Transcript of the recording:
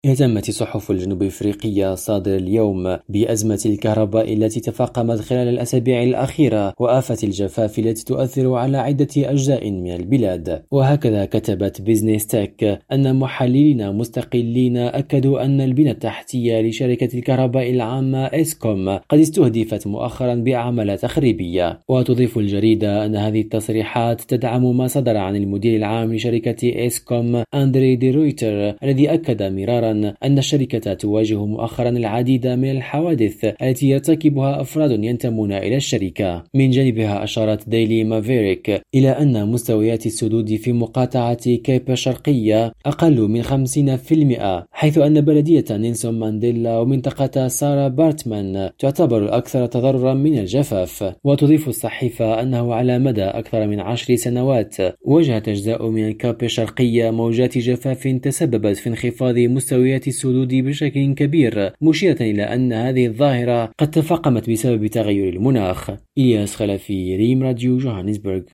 اهتمت الصحف الجنوب أفريقية صادر اليوم بأزمة الكهرباء التي تفاقمت خلال الأسابيع الأخيرة وآفة الجفاف التي تؤثر على عدة أجزاء من البلاد. وهكذا كتبت بيزنس تك أن محللين مستقلين أكدوا أن البنى التحتية لشركة الكهرباء العامة إسكوم قد استهدفت مؤخرا بأعمال تخريبية. وتضيف الجريدة أن هذه التصريحات تدعم ما صدر عن المدير العام لشركة إسكوم أندري دي رويتر الذي أكد مرارا أن الشركة تواجه مؤخرا العديد من الحوادث التي يرتكبها أفراد ينتمون إلى الشركة. من جانبها أشارت ديلي مافيريك إلى أن مستويات السدود في مقاطعة كيب الشرقية أقل من 50%، حيث أن بلدية نيلسون مانديلا ومنطقة سارا بارتمان تعتبر الأكثر تضررا من الجفاف. وتضيف الصحيفة أنه على مدى أكثر من 10 سنوات واجهت أجزاء من الكاب الشرقية موجات جفاف تسببت في انخفاض مستويات السدود بشكل كبير، مشيرة إلى أن هذه الظاهرة قد تفاقمت بسبب تغير المناخ. إلياس خلفي، ريم راديو، جوهانسبرغ.